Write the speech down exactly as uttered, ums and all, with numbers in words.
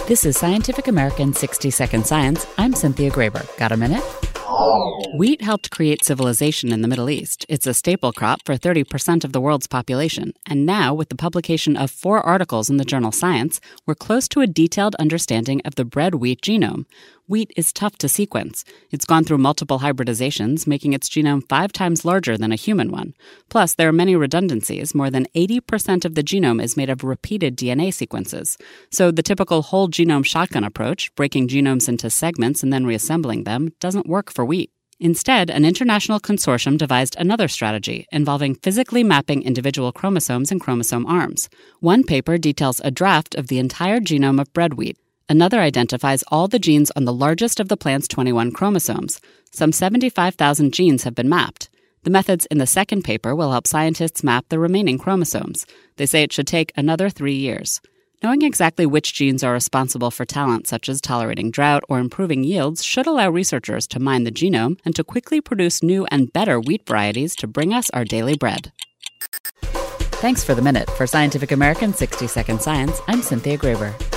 This is Scientific American sixty second Science. I'm Cynthia Graber. Got a minute? Wheat helped create civilization in the Middle East. It's a staple crop for thirty percent of the world's population. And now, with the publication of four articles in the journal Science, we're close to a detailed understanding of the bread-wheat genome. Wheat is tough to sequence. It's gone through multiple hybridizations, making its genome five times larger than a human one. Plus, there are many redundancies. More than eighty percent of the genome is made of repeated D N A sequences. So the typical whole genome shotgun approach, breaking genomes into segments and then reassembling them, doesn't work for wheat. Instead, an international consortium devised another strategy involving physically mapping individual chromosomes and chromosome arms. One paper details a draft of the entire genome of bread wheat. Another identifies all the genes on the largest of the plant's twenty-one chromosomes. Some seventy-five thousand genes have been mapped. The methods in the second paper will help scientists map the remaining chromosomes. They say it should take another three years. Knowing exactly which genes are responsible for talent such as tolerating drought or improving yields should allow researchers to mine the genome and to quickly produce new and better wheat varieties to bring us our daily bread. Thanks for the minute. For Scientific American sixty second Science, I'm Cynthia Graber.